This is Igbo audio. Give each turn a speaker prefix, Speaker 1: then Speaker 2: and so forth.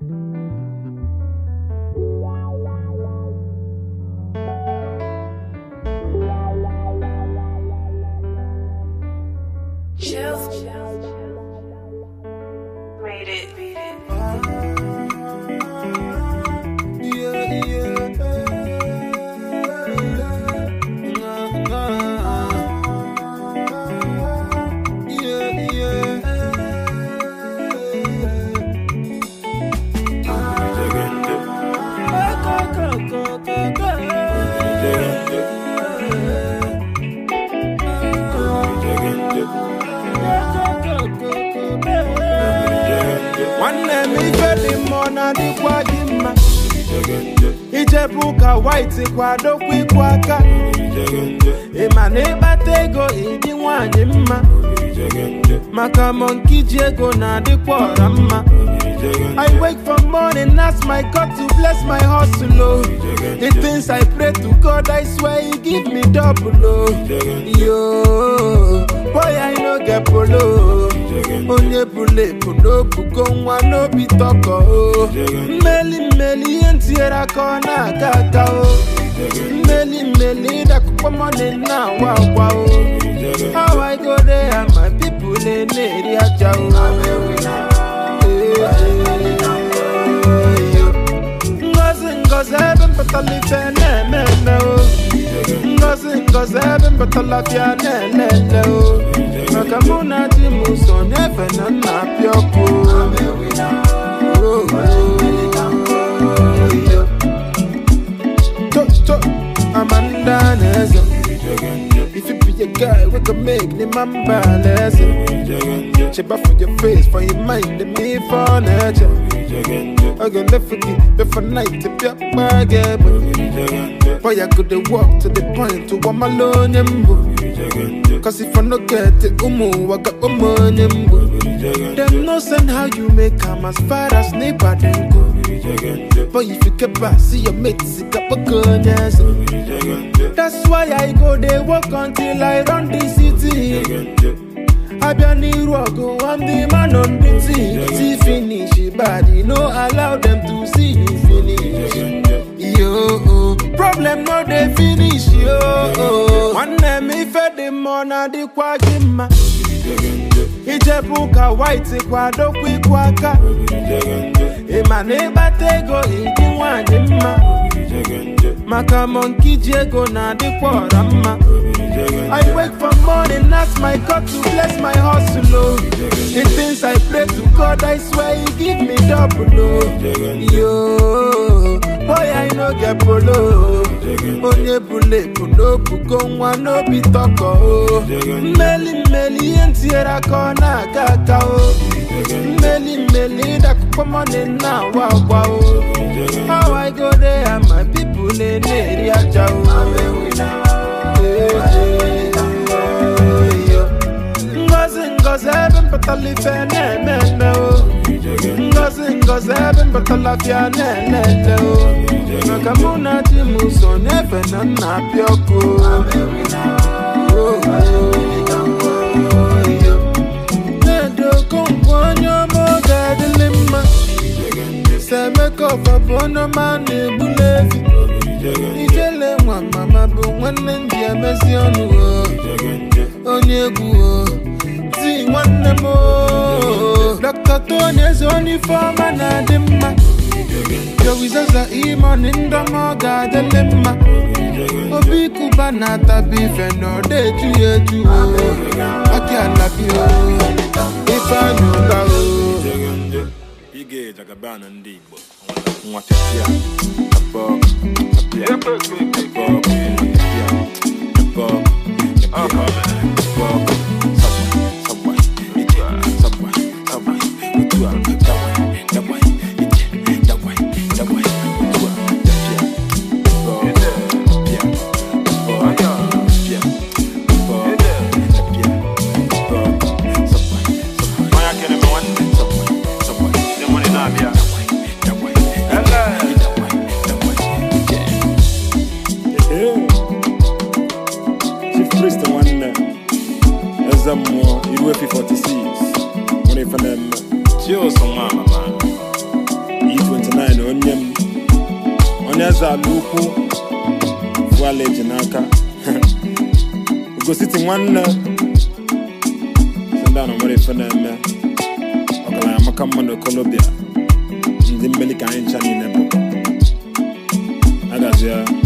Speaker 1: Made it.
Speaker 2: One name is very mona di kwa gimma. Ijebuka white kwa do kwaka. Emane batego idi nwanye mma. Maka monkey jego na di kwa rama. I wake from morning, ask my God to bless my hustle. Oh. The things I pray to God, I swear He give me double. Oh. Yo, boy I no get polo. Onye bule puno puko no be toko. Meli entiera kona kaka. Meli da kupa money na wow. How I go there and my people in area jao. Ngozi eben batali fene mene o. Ngozi eben batala fia nene o. Makamuna di muso nefe na na pioko. Cho Amanda Nezo. If you be a guy, we can make the man balance. Cheba for your face, for your mind, and me for nature. I can never forget before night to be a bag. Boy, I could walk to the point to one alone. Cause if I no get it, I got money. Them no send how you make come as far as neighbor then go. But if you get back, see your mates, it up a gun, yes. That's why I go, they walk until I run the city. I be an hero, I'm the man on the team. See finish, body, no allow them to see you finish. Yo, problem no they finish, yo. One name me fed the mona di kwa gimma. Ijebuka white kwa do kwaka. Emane batego idi nwanye mma. Maka monkey jego na di kwa rama. I wake from morning, ask my God to bless my hustle. Oh. The things I pray to God, I swear He give me double. Oh. Yo, boy I no get polo. Onye bule puno puko no be toko. Meli entiera kona kaka. Meli da kupa money na wow. How I go there and my people in area jao. Ngozi eben batali fene mene o. Ngozi eben batala fia nene o. Makamuna di muso nefe na na pioko. Nedo kompwanyo mo gadelima. Seme kofa bono mani bulevi. Ijele mwa mama bu nwanne ndi emezi onu o. Onye gu o. Zi nwanne mo. Dr. Tony is only for man adima. Yo wizaza imon indamo gadelima. Obi kubana tabi feno de tuyeju o. Aki alabi o. Ifa nyuka o.
Speaker 3: Ige jagabana ndibo. Mwatisia. Abok. nye m onye eze ala ukwu vuala eji n'aka Ugositi nwanne ndị anọ nwere ife na-eme ọgaranya maka mma n'okolobịa ndị mmeli ka anyị ncha niile bụ agazi ya